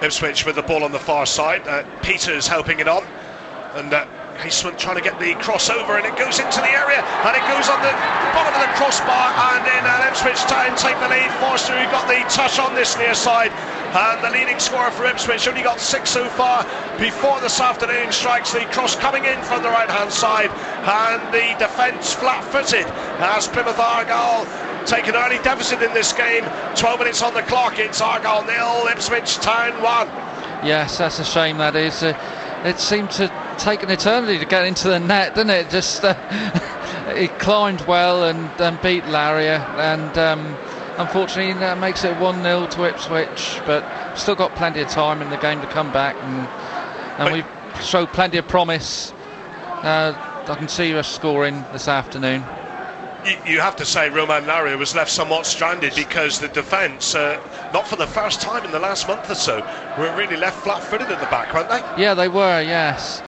Ipswich with the ball on the far side. Peters helping it on, and Hayesmith trying to get the crossover, and it goes into the area, and it goes on the bottom of the crossbar, and then Ipswich Town take the lead. Forster, who got the touch on this near side, and the leading scorer for Ipswich, only got 6 so far before this afternoon, strikes the cross coming in from the right hand side, and the defence flat-footed as Plymouth Argyle take an early deficit in this game. 12 minutes on the clock. It's Argyle 0, Ipswich Town 1. Yes, that's a shame, that is. It seemed to take an eternity to get into the net, didn't it? Just he climbed well and beat Laria, and unfortunately that makes it 1-0 to Ipswich, but still got plenty of time in the game to come back, and we showed plenty of promise. I can see us scoring this afternoon. You have to say Romain Laria was left somewhat stranded, because the defence, not for the first time in the last month or so, were really left flat-footed at the back, weren't they? Yeah, they were, yes.